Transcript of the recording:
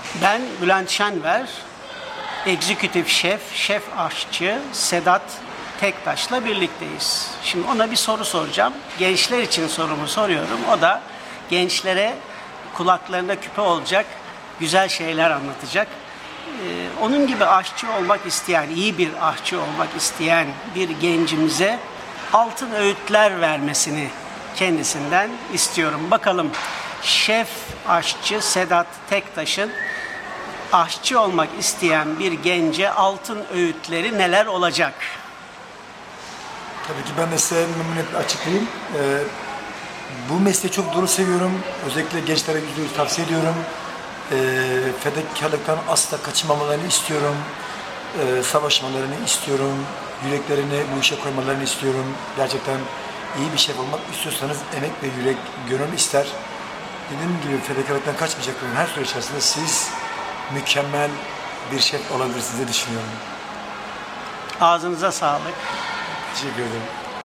Ben Bülent Şenver, Executive Şef, Şef Aşçı Sedat Tektaş'la birlikteyiz. Şimdi ona bir soru soracağım. Gençler için sorumu soruyorum. O da gençlere kulaklarında küpe olacak güzel şeyler anlatacak. Onun gibi aşçı olmak isteyen, iyi bir aşçı olmak isteyen bir gencimize altın öğütler vermesini kendisinden istiyorum. Bakalım Şef Aşçı Sedat Tektaş'ın aşçı olmak isteyen bir gence altın öğütleri neler olacak? Tabii ki ben mesleğe memnuniyetle açıklayayım. Bu mesleği çok doğru seviyorum. Özellikle gençlere %100 tavsiye ediyorum. Fedakarlıktan asla kaçınmamalarını istiyorum. Savaşmalarını istiyorum. Yüreklerini bu işe koymalarını istiyorum. Gerçekten iyi bir şef olmak istiyorsanız emek ve yürek, gönül ister. Dediğim gibi fedakarlıktan kaçmayacaklarım her süre içerisinde siz mükemmel bir şef olabilirsiniz diye düşünüyorum. Ağzınıza sağlık. Teşekkür ederim.